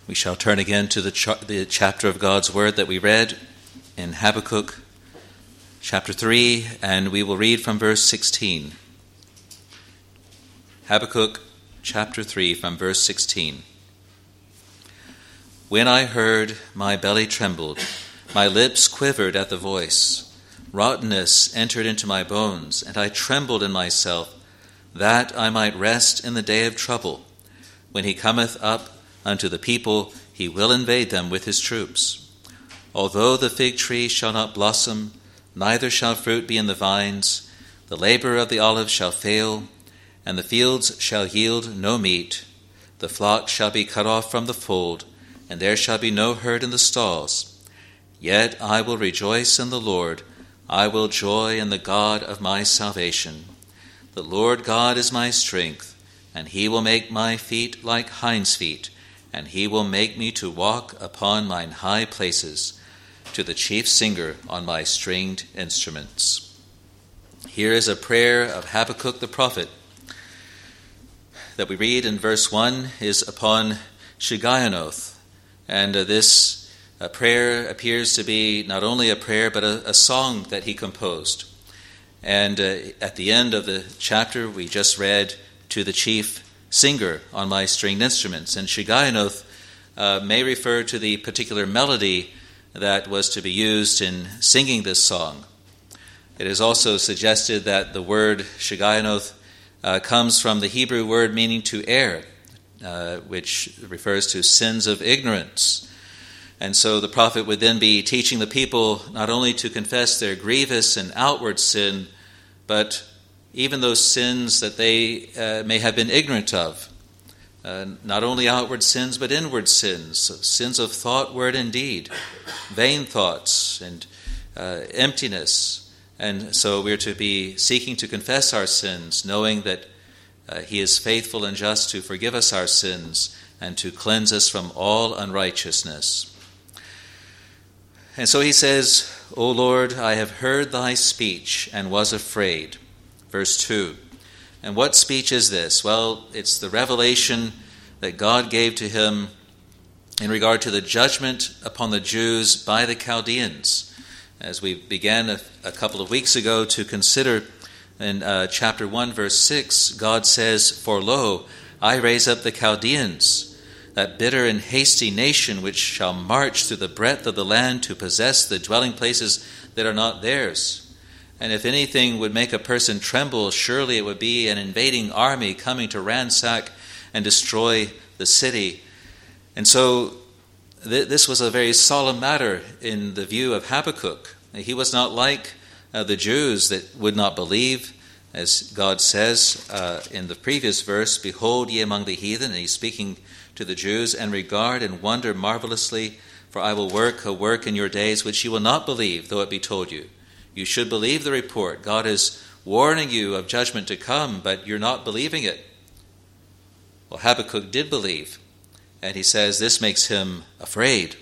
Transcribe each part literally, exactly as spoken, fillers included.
We shall turn again to the, ch- the chapter of God's Word that we read in Habakkuk chapter three, and we will read from verse sixteen. Habakkuk chapter three from verse sixteen. When I heard, my belly trembled, my lips quivered at the voice. Rottenness entered into my bones, and I trembled in myself, that I might rest in the day of trouble. When he cometh up unto the people, he will invade them with his troops. Although the fig tree shall not blossom, neither shall fruit be in the vines, the labor of the olive shall fail, and the fields shall yield no meat. The flock shall be cut off from the fold, and there shall be no herd in the stalls. Yet I will rejoice in the Lord, I will joy in the God of my salvation. The Lord God is my strength, and he will make my feet like hinds' feet, and he will make me to walk upon mine high places, to the chief singer on my stringed instruments. Here is a prayer of Habakkuk the prophet that we read in verse one is upon Shigionoth, and uh, this uh, prayer appears to be not only a prayer but a, a song that he composed. And uh, at the end of the chapter we just read, to the chief singer on my stringed instruments. And Shigionoth uh, may refer to the particular melody that was to be used in singing this song. It is also suggested that the word Shigionoth uh, comes from the Hebrew word meaning to err, uh, which refers to sins of ignorance. And so the prophet would then be teaching the people not only to confess their grievous and outward sin, but even those sins that they uh, may have been ignorant of. Uh, not only outward sins, but inward sins, sins of thought, word, and deed, vain thoughts and uh, emptiness. And so we're to be seeking to confess our sins, knowing that uh, he is faithful and just to forgive us our sins and to cleanse us from all unrighteousness. And so he says, O Lord, I have heard thy speech and was afraid. Verse two. And what speech is this? Well, it's the revelation that God gave to him in regard to the judgment upon the Jews by the Chaldeans. As we began a, a couple of weeks ago to consider in uh, chapter one, verse six, God says, For lo, I raise up the Chaldeans, that bitter and hasty nation which shall march through the breadth of the land to possess the dwelling places that are not theirs. And if anything would make a person tremble, surely it would be an invading army coming to ransack and destroy the city. And so th- this was a very solemn matter in the view of Habakkuk. He was not like uh, the Jews that would not believe, as God says uh, in the previous verse, Behold ye among the heathen, and he's speaking to the Jews, and regard and wonder marvelously, for I will work a work in your days which you will not believe, though it be told you. You should believe the report. God is warning you of judgment to come, but you're not believing it. Well, Habakkuk did believe, and he says this makes him afraid.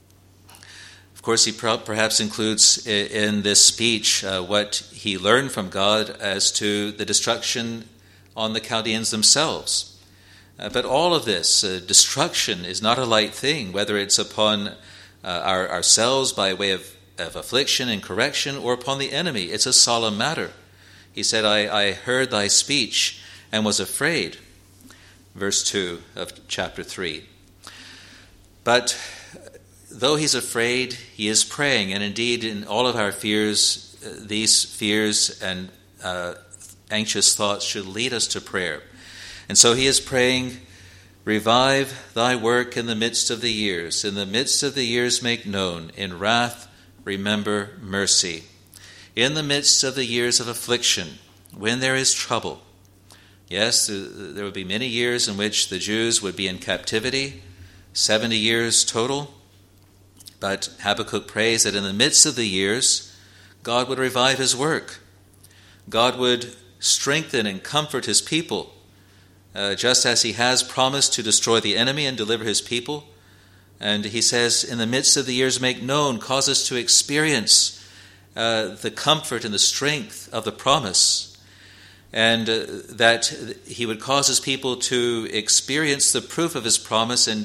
Of course, he perhaps includes in this speech uh, what he learned from God as to the destruction on the Chaldeans themselves. Uh, but all of this uh, destruction is not a light thing, whether it's upon uh, our, ourselves by way of of affliction and correction, or upon the enemy. It's a solemn matter. He said, I, I heard thy speech and was afraid. Verse two of chapter three. But though he's afraid, he is praying. And indeed, in all of our fears, these fears and uh, anxious thoughts should lead us to prayer. And so he is praying, Revive thy work in the midst of the years. In the midst of the years make known. In wrath remember mercy. In the midst of the years of affliction, when there is trouble. Yes, there would be many years in which the Jews would be in captivity, seventy years total. But Habakkuk prays that in the midst of the years, God would revive his work. God would strengthen and comfort his people, uh, just as he has promised to destroy the enemy and deliver his people. And he says, in the midst of the years make known, cause us to experience uh, the comfort and the strength of the promise. And uh, that he would cause his people to experience the proof of his promise and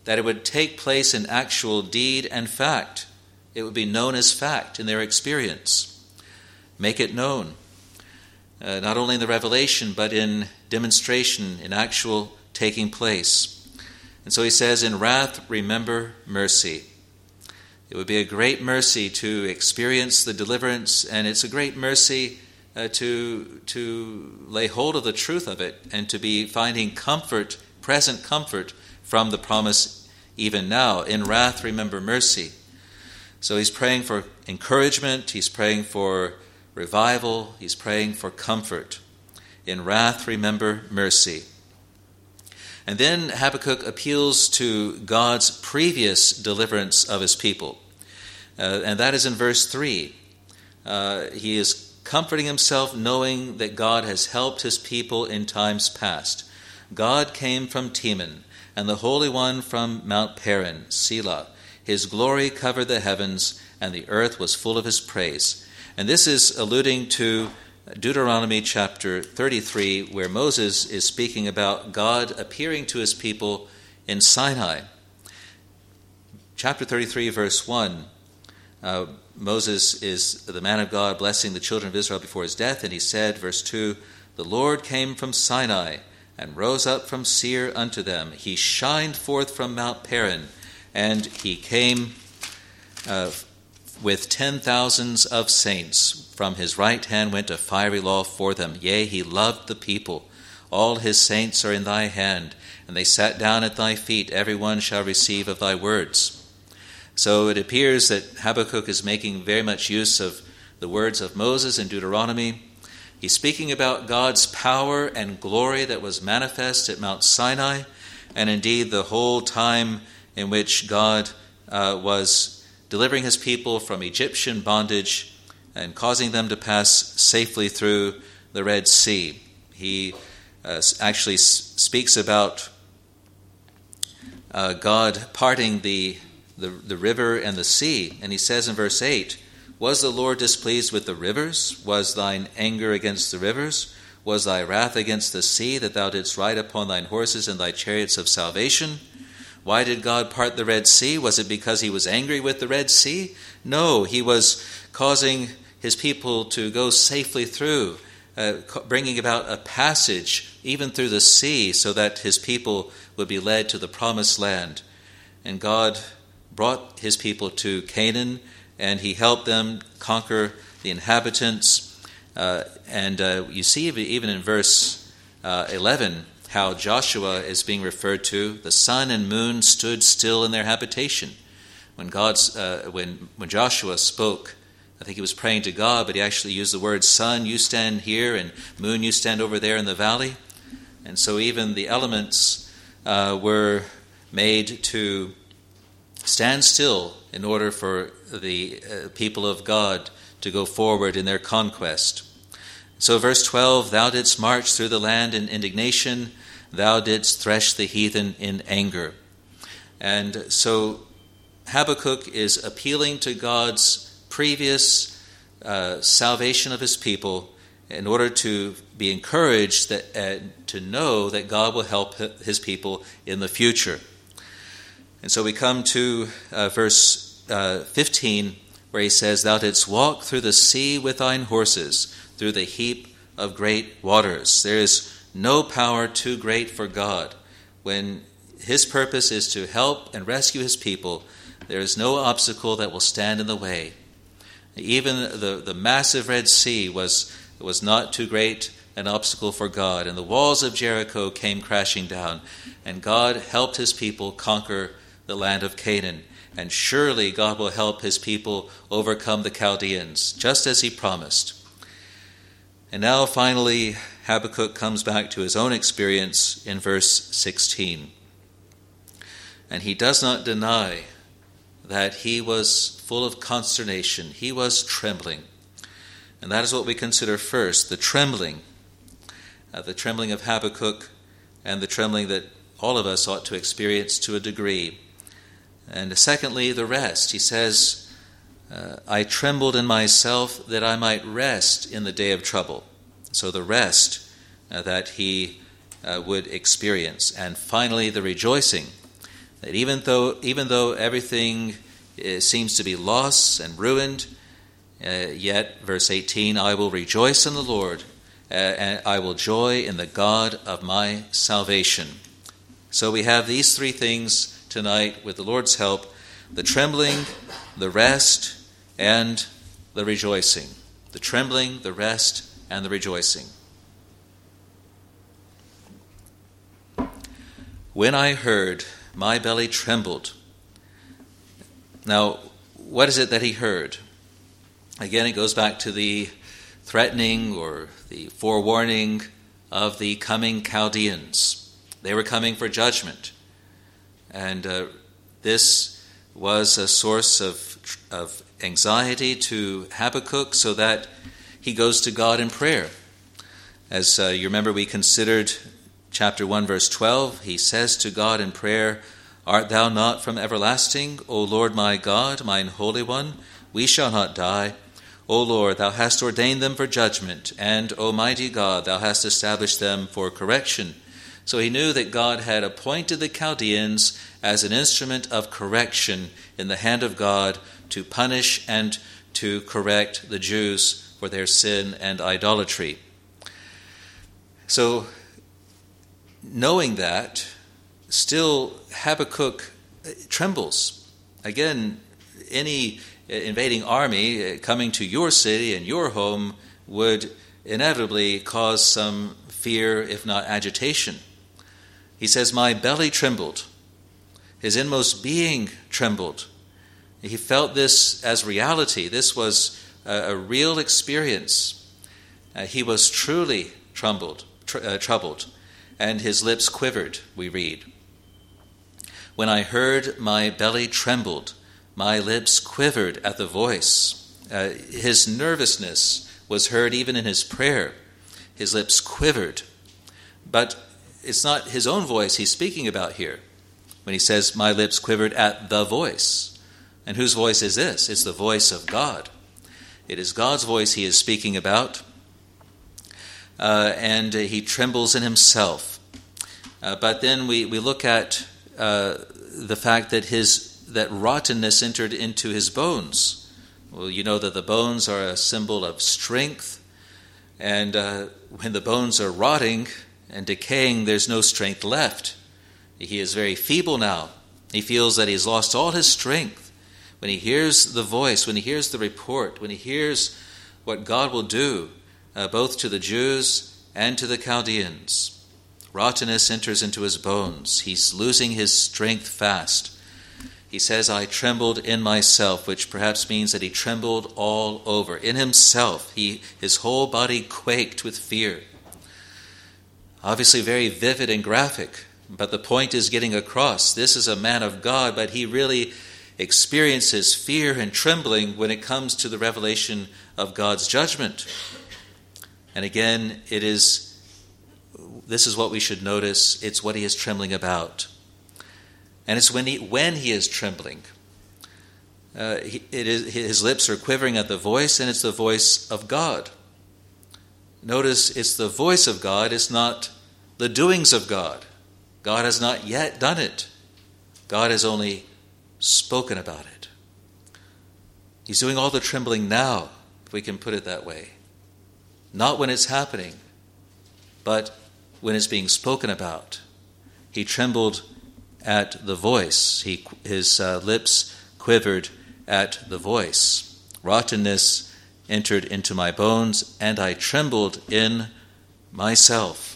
that it would take place in actual deed and fact. It would be known as fact in their experience. Make it known, uh, not only in the revelation, but in demonstration, in actual taking place. And so he says, in wrath, remember mercy. It would be a great mercy to experience the deliverance, and it's a great mercy uh, to, to lay hold of the truth of it and to be finding comfort, present comfort from the promise even now. In wrath, remember mercy. So he's praying for encouragement, he's praying for revival, he's praying for comfort. In wrath, remember mercy. And then Habakkuk appeals to God's previous deliverance of his people. Uh, and that is in verse three. Uh, he is comforting himself knowing that God has helped his people in times past. God came from Teman, and the Holy One from Mount Paran, Selah. His glory covered the heavens, and the earth was full of his praise. And this is alluding to Deuteronomy chapter thirty-three, where Moses is speaking about God appearing to his people in Sinai. Chapter thirty-three, verse one, uh, Moses is the man of God blessing the children of Israel before his death, and he said, verse two, the Lord came from Sinai and rose up from Seir unto them. He shined forth from Mount Paran, and he came uh, with ten thousands of saints. From his right hand went a fiery law for them. Yea, he loved the people. All his saints are in thy hand, and they sat down at thy feet. Every one shall receive of thy words. So it appears that Habakkuk is making very much use of the words of Moses in Deuteronomy. He's speaking about God's power and glory that was manifest at Mount Sinai, and indeed the whole time in which God uh, was delivering his people from Egyptian bondage and causing them to pass safely through the Red Sea. He uh, actually s- speaks about uh, God parting the, the, the river and the sea, and he says in verse eight, was the Lord displeased with the rivers? Was thine anger against the rivers? Was thy wrath against the sea, that thou didst ride upon thine horses and thy chariots of salvation? Why did God part the Red Sea? Was it because he was angry with the Red Sea? No, he was causing his people to go safely through, uh, bringing about a passage even through the sea so that his people would be led to the promised land. And God brought his people to Canaan, and he helped them conquer the inhabitants. Uh, and uh, you see even in verse uh, eleven how Joshua is being referred to. The sun and moon stood still in their habitation. When God's, uh, when when Joshua spoke, I think he was praying to God, but he actually used the word, sun, you stand here, and moon, you stand over there in the valley. And so even the elements uh, were made to stand still in order for the uh, people of God to go forward in their conquest. So verse twelve, thou didst march through the land in indignation, thou didst thresh the heathen in anger. And so Habakkuk is appealing to God's previous uh, salvation of his people in order to be encouraged that, uh, to know that God will help his people in the future. And so we come to uh, verse uh, fifteen, where he says, thou didst walk through the sea with thine horses, through the heap of great waters. There is no power too great for God. When his purpose is to help and rescue his people, there is no obstacle that will stand in the way. Even the, the massive Red Sea was, was not too great an obstacle for God, and the walls of Jericho came crashing down, and God helped his people conquer the land of Canaan. And surely God will help his people overcome the Chaldeans, just as he promised. And now finally, Habakkuk comes back to his own experience in verse sixteen. And he does not deny that he was full of consternation. He was trembling. And that is what we consider first, the trembling. Uh, the trembling of Habakkuk and the trembling that all of us ought to experience to a degree. And secondly, the rest. He says, uh, I trembled in myself that I might rest in the day of trouble. So the rest uh, that he uh, would experience. And finally, the rejoicing. That even though, even though everything uh, seems to be lost and ruined, uh, yet, verse eighteen, I will rejoice in the Lord, uh, and I will joy in the God of my salvation. So we have these three things tonight with the Lord's help: the trembling, the rest, and the rejoicing. The trembling, the rest, and the rejoicing. When I heard, my belly trembled. Now, what is it that he heard? Again, it goes back to the threatening or the forewarning of the coming Chaldeans. They were coming for judgment. And uh, this was a source of, of anxiety to Habakkuk, so that he goes to God in prayer. As uh, you remember, we considered chapter one, verse twelve. He says to God in prayer, Art thou not from everlasting, O Lord my God, mine Holy One? We shall not die. O Lord, thou hast ordained them for judgment, and, O mighty God, thou hast established them for correction. So he knew that God had appointed the Chaldeans as an instrument of correction in the hand of God to punish and to correct the Jews for their sin and idolatry. So, knowing that, still Habakkuk trembles. Again, any invading army coming to your city and your home would inevitably cause some fear, if not agitation. He says, my belly trembled. His inmost being trembled. He felt this as reality. This was a, a real experience. Uh, he was truly troubled, tr- uh, troubled, and his lips quivered, we read. When I heard, my belly trembled. My lips quivered at the voice. Uh, his nervousness was heard even in his prayer. His lips quivered. But it's not his own voice he's speaking about here when he says, my lips quivered at the voice. And whose voice is this? It's the voice of God. It is God's voice he is speaking about. Uh, and uh, he trembles in himself. Uh, but then we, we look at uh, the fact that his that rottenness entered into his bones. Well, you know that the bones are a symbol of strength. And uh, when the bones are rotting and decaying, there's no strength left. He is very feeble now. He feels that he's lost all his strength. When he hears the voice, when he hears the report, when he hears what God will do, uh, both to the Jews and to the Chaldeans, rottenness enters into his bones. He's losing his strength fast. He says, I trembled in myself, which perhaps means that he trembled all over. In himself, he his whole body quaked with fear. Obviously very vivid and graphic, but the point is getting across. This is a man of God, but he really experiences fear and trembling when it comes to the revelation of God's judgment. And again, it is this is what we should notice. It's what he is trembling about. And it's when he, when he is trembling. Uh, he, it is, his lips are quivering at the voice, and it's the voice of God. Notice it's the voice of God, it's not the doings of God. God has not yet done it. God has only spoken about it. He's doing all the trembling now, if we can put it that way. Not when it's happening, but when it's being spoken about. He trembled at the voice. He, his uh, lips quivered at the voice. Rottenness entered into my bones, and I trembled in myself.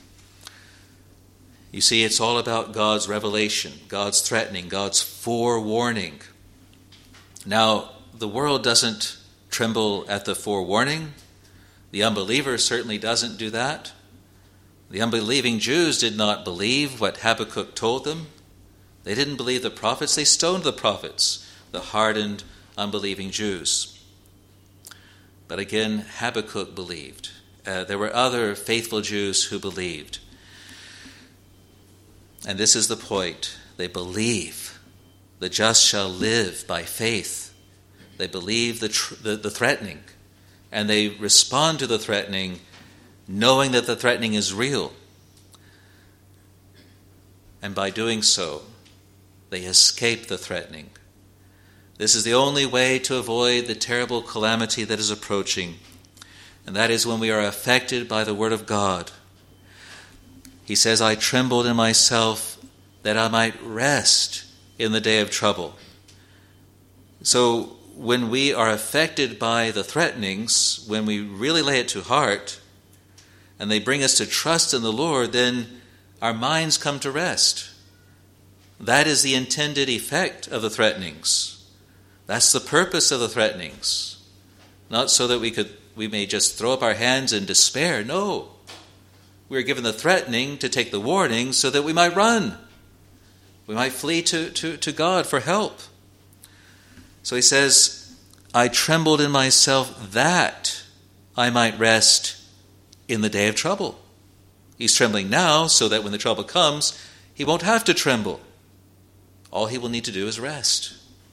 You see, it's all about God's revelation, God's threatening, God's forewarning. Now, the world doesn't tremble at the forewarning. The unbeliever certainly doesn't do that. The unbelieving Jews did not believe what Habakkuk told them. They didn't believe the prophets. They stoned the prophets, the hardened, unbelieving Jews. But again, Habakkuk believed. Uh, there were other faithful Jews who believed. And this is the point. They believe. The just shall live by faith. They believe the, tr- the, the threatening. And they respond to the threatening knowing that the threatening is real. And by doing so, they escape the threatening. This is the only way to avoid the terrible calamity that is approaching, and that is when we are affected by the Word of God. He says, I trembled in myself that I might rest in the day of trouble. So when we are affected by the threatenings, when we really lay it to heart, and they bring us to trust in the Lord, then our minds come to rest. That is the intended effect of the threatenings. That's the purpose of the threatenings. Not so that we could we may just throw up our hands in despair. No. We are given the threatening to take the warning so that we might run. We might flee to, to, to God for help. So he says, I trembled in myself that I might rest in the day of trouble. He's trembling now so that when the trouble comes, he won't have to tremble. All he will need to do is rest.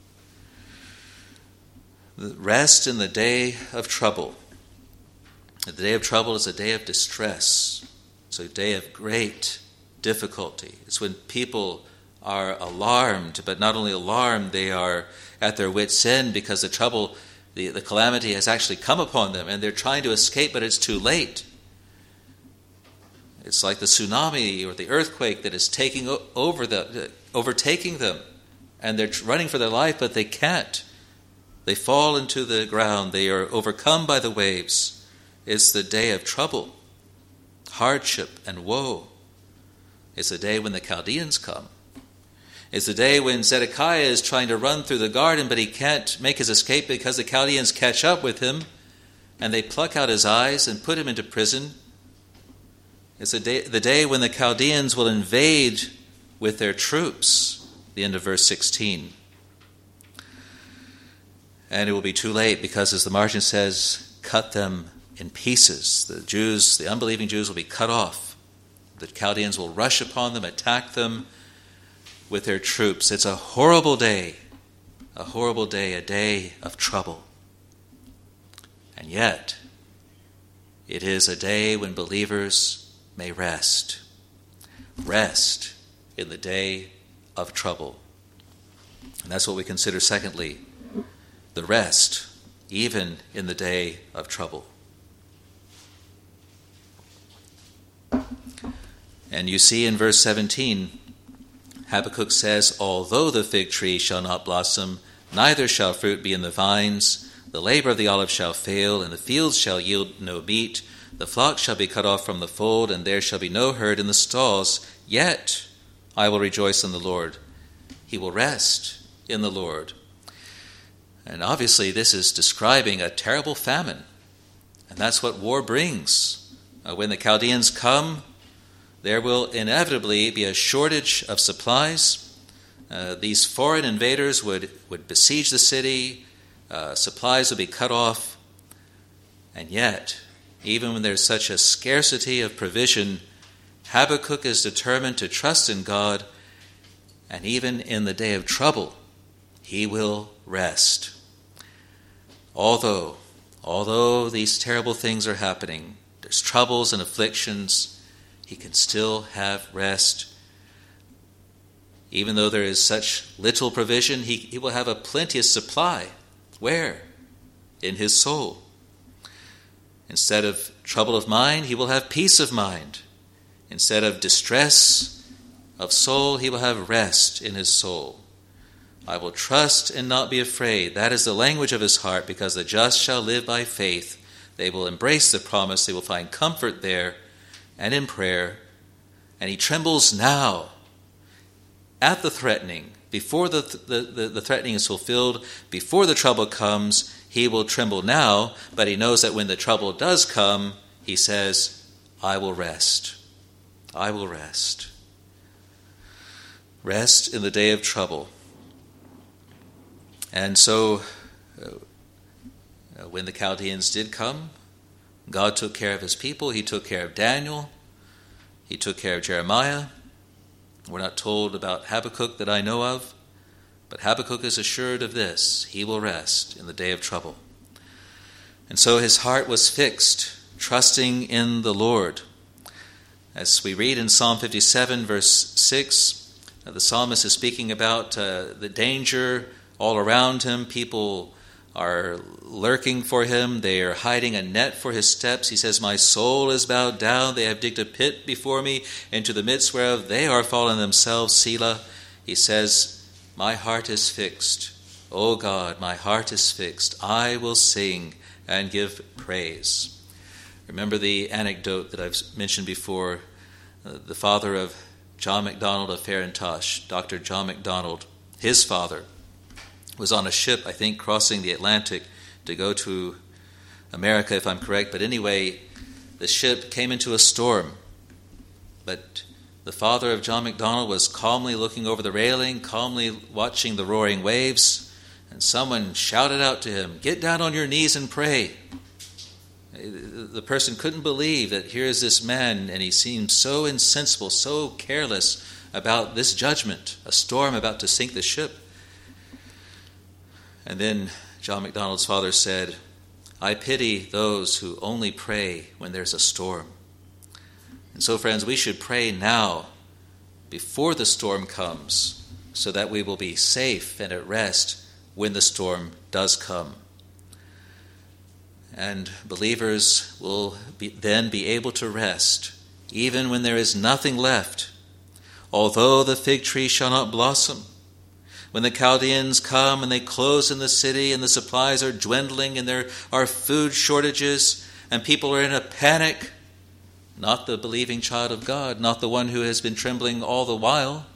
Rest in the day of trouble. The day of trouble is a day of distress. It's a day of great difficulty. It's when people are alarmed, but not only alarmed, they are at their wits' end because the trouble, the, the calamity has actually come upon them, and they're trying to escape, but it's too late. It's like the tsunami or the earthquake that is taking over the, overtaking them, and they're running for their life, but they can't. They fall into the ground. They are overcome by the waves. It's the day of trouble, hardship, and woe. It's the day when the Chaldeans come. It's the day when Zedekiah is trying to run through the garden, but he can't make his escape because the Chaldeans catch up with him, and they pluck out his eyes and put him into prison. It's the day, the day when the Chaldeans will invade with their troops, the end of verse sixteen. And it will be too late because, as the margin says, cut them in pieces. The Jews, the unbelieving Jews, will be cut off. The Chaldeans will rush upon them, attack them with their troops. It's a horrible day, a horrible day, a day of trouble. And yet, it is a day when believers may rest. Rest in the day of trouble. And that's what we consider secondly, the rest, even in the day of trouble. And you see in verse seventeen, Habakkuk says, although the fig tree shall not blossom, neither shall fruit be in the vines, the labor of the olive shall fail, and the fields shall yield no meat, the flock shall be cut off from the fold, and there shall be no herd in the stalls, yet I will rejoice in the Lord. He will rest in the Lord. And obviously this is describing a terrible famine. And that's what war brings. Uh, when the Chaldeans come, there will inevitably be a shortage of supplies. Uh, these foreign invaders would, would besiege the city. Uh, supplies would be cut off. And yet, even when there's such a scarcity of provision, Habakkuk is determined to trust in God. And even in the day of trouble, he will rest. Although, although these terrible things are happening, there's troubles and afflictions, he can still have rest. Even though there is such little provision, he, he will have a plenteous supply. Where? In his soul. Instead of trouble of mind, he will have peace of mind. Instead of distress of soul, he will have rest in his soul. I will trust and not be afraid. That is the language of his heart, because the just shall live by faith. They will embrace the promise. They will find comfort there and in prayer. And he trembles now at the threatening. Before the, the, the, the threatening is fulfilled, before the trouble comes, he will tremble now, but he knows that when the trouble does come, he says, I will rest. I will rest. Rest in the day of trouble. And so, uh, when the Chaldeans did come, God took care of his people. He took care of Daniel. He took care of Jeremiah. We're not told about Habakkuk that I know of, but Habakkuk is assured of this. He will rest in the day of trouble. And so his heart was fixed, trusting in the Lord. As we read in Psalm fifty-seven, verse six, Uh, the psalmist is speaking about uh, the danger all around him. People are lurking for him. They are hiding a net for his steps. He says, "My soul is bowed down. They have digged a pit before me, into the midst whereof they are fallen themselves." Selah. He says, "My heart is fixed. O God, my heart is fixed. I will sing and give praise." Remember the anecdote that I've mentioned before. Uh, the father of John MacDonald of Farintosh, Doctor John MacDonald, his father, was on a ship, I think, crossing the Atlantic to go to America, if I'm correct. But anyway, the ship came into a storm. But the father of John MacDonald was calmly looking over the railing, calmly watching the roaring waves, and someone shouted out to him, "Get down on your knees and pray." The person couldn't believe that here is this man, and he seemed so insensible, so careless about this judgment, a storm about to sink the ship. And then John MacDonald's father said, "I pity those who only pray when there's a storm." And so, friends, we should pray now, before the storm comes, so that we will be safe and at rest when the storm does come. And believers will be, then be able to rest, even when there is nothing left. Although the fig tree shall not blossom, when the Chaldeans come and they close in the city and the supplies are dwindling and there are food shortages and people are in a panic, not the believing child of God, not the one who has been trembling all the while.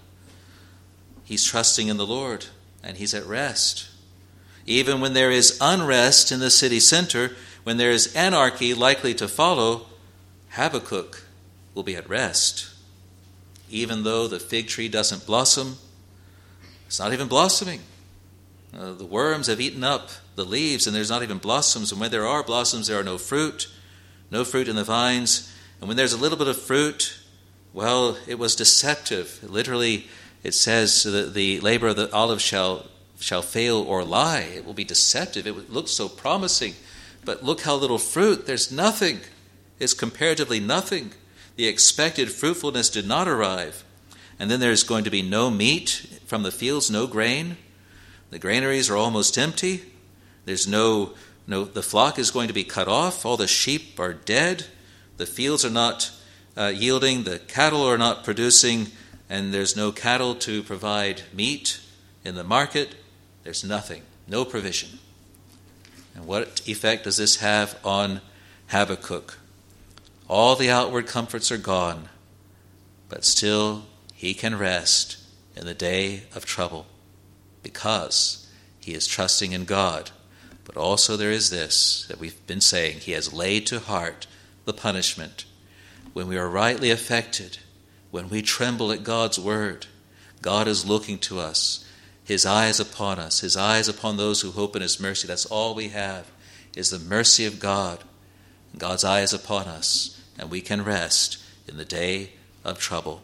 He's trusting in the Lord and he's at rest. Even when there is unrest in the city center, when there is anarchy likely to follow, Habakkuk will be at rest. Even though the fig tree doesn't blossom, it's not even blossoming. Uh, the worms have eaten up the leaves and there's not even blossoms. And when there are blossoms, there are no fruit, no fruit in the vines. And when there's a little bit of fruit, well, it was deceptive. Literally, it says that the labor of the olive shall, shall fail or lie. It will be deceptive. It looks so promising. But look how little fruit. There's nothing. It's comparatively nothing. The expected fruitfulness did not arrive. And then there's going to be no meat from the fields, no grain. The granaries are almost empty. There's no, no, the flock is going to be cut off. All the sheep are dead. The fields are not uh, yielding. The cattle are not producing. And there's no cattle to provide meat in the market. There's nothing, no provision. And what effect does this have on Habakkuk? All the outward comforts are gone, but still he can rest in the day of trouble because he is trusting in God. But also there is this that we've been saying, he has laid to heart the punishment. When we are rightly affected, when we tremble at God's word, God is looking to us. His eyes upon us, his eyes upon those who hope in his mercy. That's all we have, is the mercy of God. God's eyes upon us, and we can rest in the day of trouble.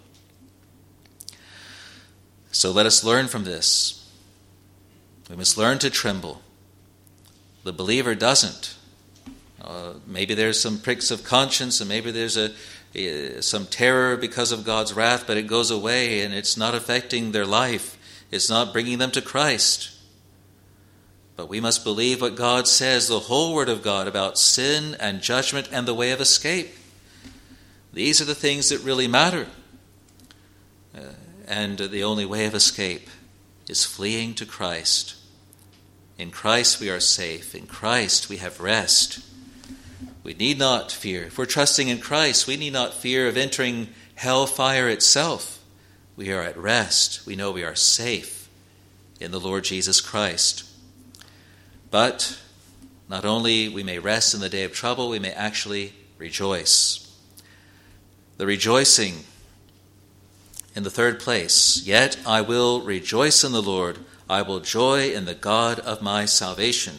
So let us learn from this. We must learn to tremble. The believer doesn't. Uh, maybe there's some pricks of conscience, and maybe there's a, a some terror because of God's wrath, but it goes away, and it's not affecting their life. It's not bringing them to Christ. But we must believe what God says, the whole Word of God, about sin and judgment and the way of escape. These are the things that really matter. Uh, and the only way of escape is fleeing to Christ. In Christ we are safe. In Christ we have rest. We need not fear. If we're trusting in Christ, we need not fear of entering hellfire itself. We are at rest. We know we are safe in the Lord Jesus Christ. But not only we may rest in the day of trouble, we may actually rejoice. The rejoicing in the third place, yet I will rejoice in the Lord. I will joy in the God of my salvation.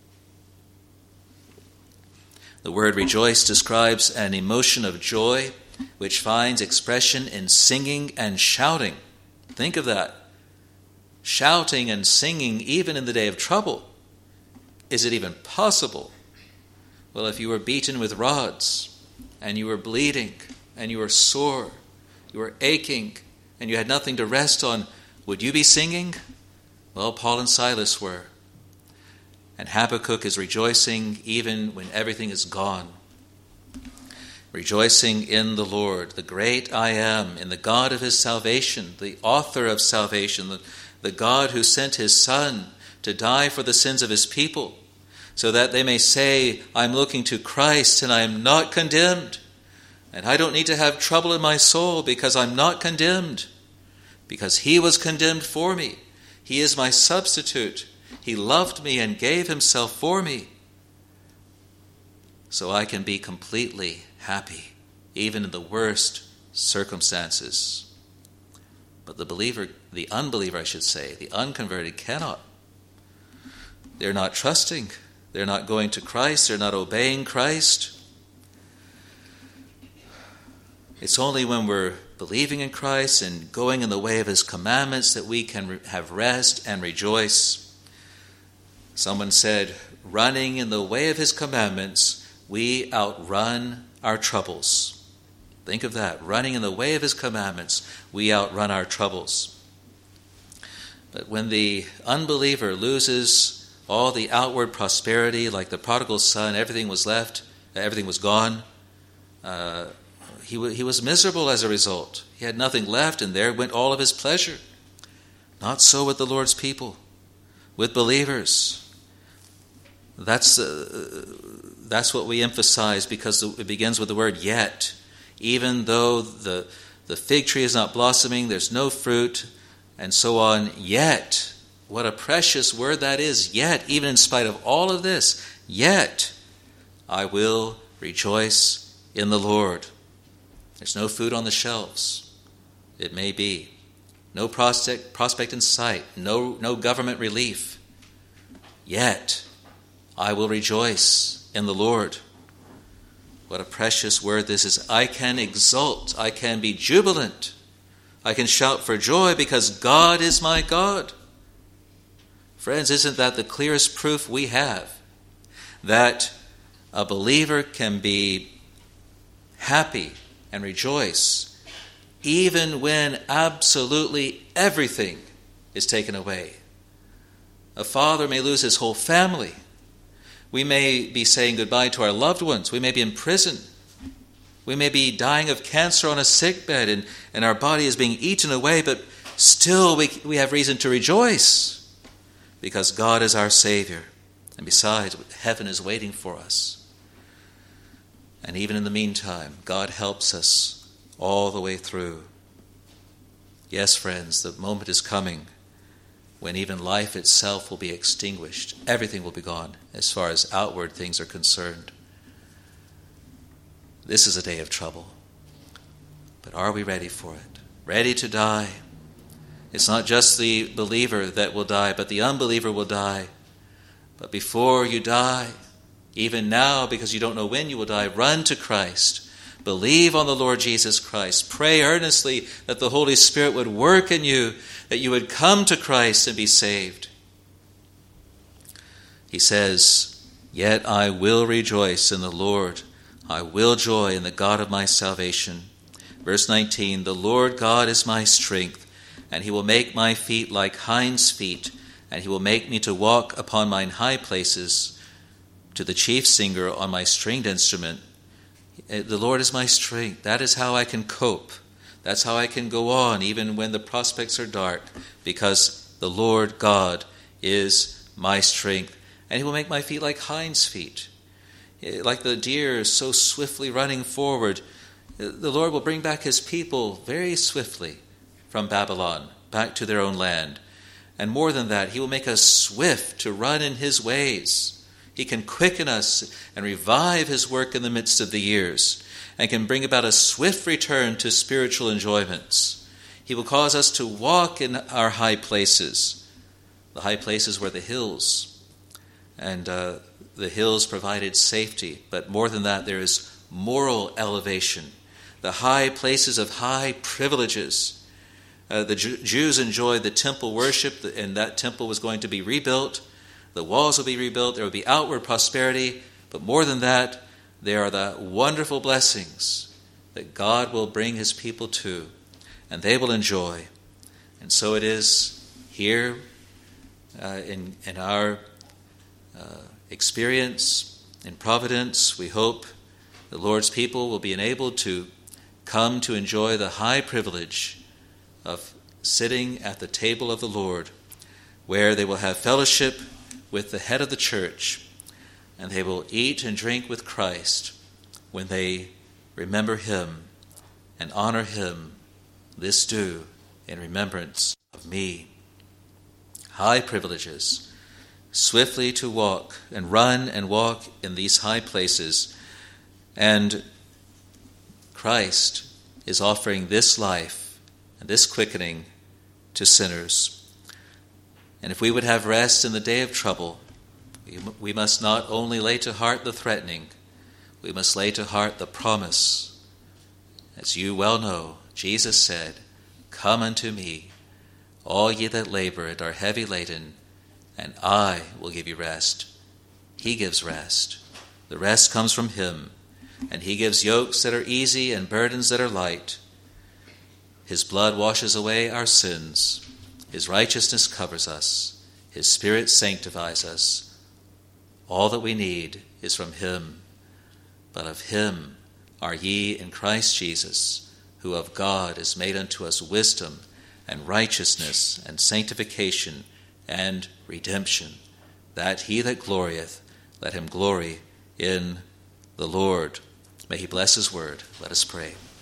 The word rejoice describes an emotion of joy which finds expression in singing and shouting. Think of that. Shouting and singing even in the day of trouble. Is it even possible? Well, if you were beaten with rods, and you were bleeding, and you were sore, you were aching, and you had nothing to rest on, would you be singing? Well, Paul and Silas were. And Habakkuk is rejoicing even when everything is gone. Rejoicing in the Lord, the great I am, in the God of his salvation, the author of salvation, the, the God who sent his Son to die for the sins of his people, so that they may say, I'm looking to Christ and I am not condemned. And I don't need to have trouble in my soul because I'm not condemned. Because he was condemned for me. He is my substitute. He loved me and gave himself for me. So I can be completely happy, even in the worst circumstances. But the believer, the unbeliever I should say, the unconverted cannot. They're not trusting. They're not going to Christ. They're not obeying Christ. It's only when we're believing in Christ and going in the way of his commandments that we can re- have rest and rejoice. Someone said, running in the way of his commandments, we outrun our troubles. Think of that. Running in the way of his commandments, we outrun our troubles. But when the unbeliever loses all the outward prosperity, like the prodigal son, everything was left, everything was gone, uh, He, w- he was miserable as a result. He had nothing left, and there went all of his pleasure. Not so with the Lord's people, with believers. That's, uh, that's what we emphasize, because it begins with the word yet. Even though the, the fig tree is not blossoming, there's no fruit, and so on, yet. What a precious word that is, yet. Even in spite of all of this, yet I will rejoice in the Lord. There's no food on the shelves. It may be. No prospect, prospect in sight. No, no government relief. Yet, I will rejoice in the Lord. What a precious word this is. I can exult. I can be jubilant. I can shout for joy because God is my God. Friends, isn't that the clearest proof we have that a believer can be happy and rejoice, even when absolutely everything is taken away? A father may lose his whole family. We may be saying goodbye to our loved ones. We may be in prison. We may be dying of cancer on a sickbed, and, and our body is being eaten away, but still we, we have reason to rejoice because God is our Savior. And besides, heaven is waiting for us. And even in the meantime, God helps us all the way through. Yes, friends, the moment is coming when even life itself will be extinguished. Everything will be gone as far as outward things are concerned. This is a day of trouble. But are we ready for it? Ready to die? It's not just the believer that will die, but the unbeliever will die. But before you die, even now, because you don't know when you will die, run to Christ. Believe on the Lord Jesus Christ. Pray earnestly that the Holy Spirit would work in you, that you would come to Christ and be saved. He says, "Yet I will rejoice in the Lord. I will joy in the God of my salvation." Verse nineteen, "The Lord God is my strength, and he will make my feet like hinds' feet, and he will make me to walk upon mine high places. To the chief singer on my stringed instrument, the Lord is my strength." That is how I can cope. That's how I can go on even when the prospects are dark, because the Lord God is my strength. And he will make my feet like hinds' feet. Like the deer so swiftly running forward, the Lord will bring back his people very swiftly from Babylon, back to their own land. And more than that, he will make us swift to run in his ways. He can quicken us and revive his work in the midst of the years, and can bring about a swift return to spiritual enjoyments. He will cause us to walk in our high places. The high places were the hills, and uh, the hills provided safety. But more than that, there is moral elevation. The high places of high privileges. Uh, the Jew- Jews enjoyed the temple worship, and that temple was going to be rebuilt. The walls will be rebuilt. There will be outward prosperity. But more than that, there are the wonderful blessings that God will bring his people to. and they will enjoy. And so it is here uh, in, in our uh, experience in Providence. We hope the Lord's people will be enabled to come to enjoy the high privilege of sitting at the table of the Lord, where they will have fellowship with the head of the church, and they will eat and drink with Christ when they remember him and honor him. This do in remembrance of me. High privileges, swiftly to walk and run and walk in these high places. And Christ is offering this life and this quickening to sinners. And if we would have rest in the day of trouble, we must not only lay to heart the threatening, we must lay to heart the promise. As you well know, Jesus said, "Come unto me, all ye that labor and are heavy laden, and I will give you rest." He gives rest. The rest comes from him, and he gives yokes that are easy and burdens that are light. His blood washes away our sins. His righteousness covers us. His Spirit sanctifies us. All that we need is from him. But of him are ye in Christ Jesus, who of God is made unto us wisdom and righteousness and sanctification and redemption, that he that glorieth, let him glory in the Lord. May he bless his word. Let us pray.